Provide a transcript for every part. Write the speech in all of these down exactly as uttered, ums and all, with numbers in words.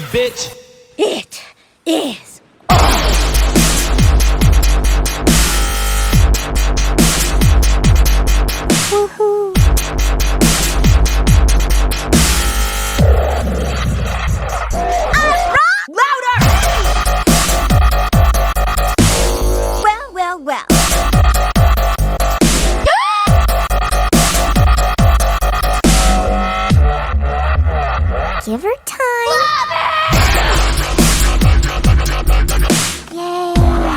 bitch. It is woohoo. Louder! Well, well, well. Give her time. Yay.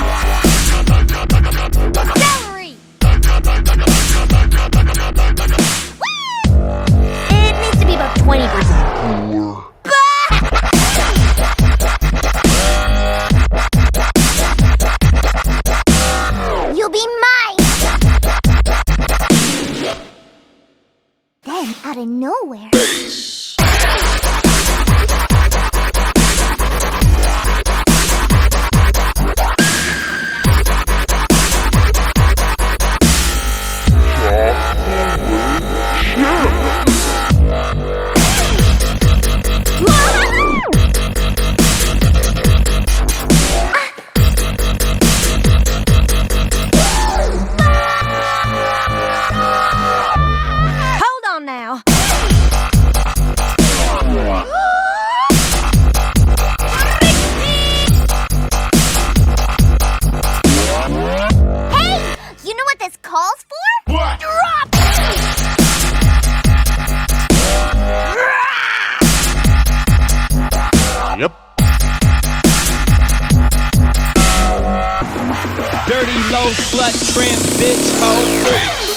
Celery! It needs to be about twenty percent. You'll be mine! Then, out of nowhere... Hold on now. Hey! You know what this calls for? What? Drop! Yep. Dirty low slut tramp bitch hoe.